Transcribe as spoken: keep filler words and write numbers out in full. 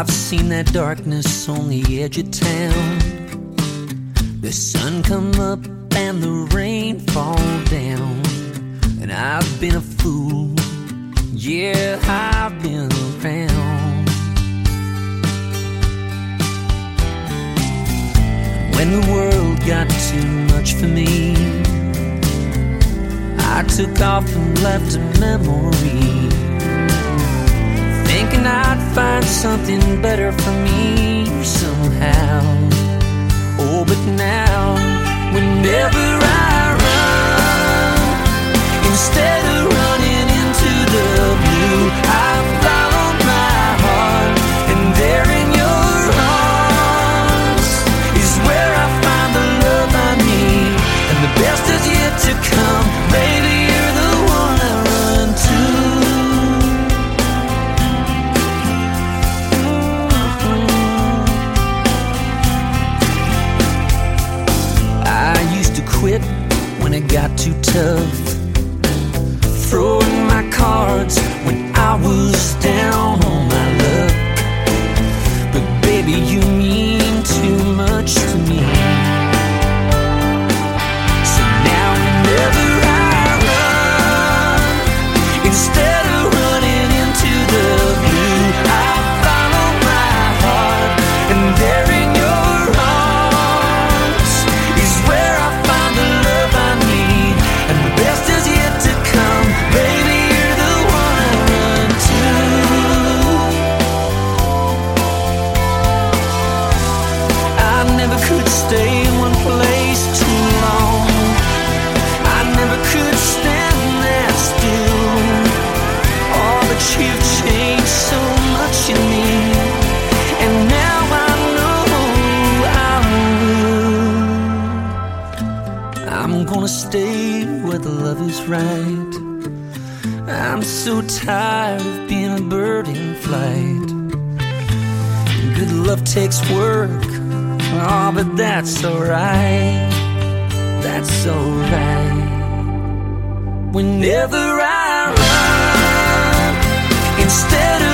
I've seen that darkness on the edge of town, the sun come up and the rain fall down, and I've been a fool, yeah, I've been around. When the world got too much for me, I took off and left a memory, thinking I'd find something better for me somehow. Oh, but now, whenever I run, instead of running into the blue, I follow my heart, and there in your arms is where I find the love I need, and the best is yet to come. Baby, you're the one I run to. I used to quit when it got too tough, throwing my cards when I was down on my luck. But baby, you mean too much to me. So now whenever I run, instead of running into the blue, I follow my heart, and there in your arms is where I find the love I need, and the best is yet to come. Baby, you're the one I run to. I never could stay in one place too long, I never could stand that still. Oh, but you've changed so much in me, and now I know I will. I'm gonna stay where the love is right. I'm so tired of being a bird in flight. Good love takes work, oh, but that's alright. That's alright. Whenever I run, instead of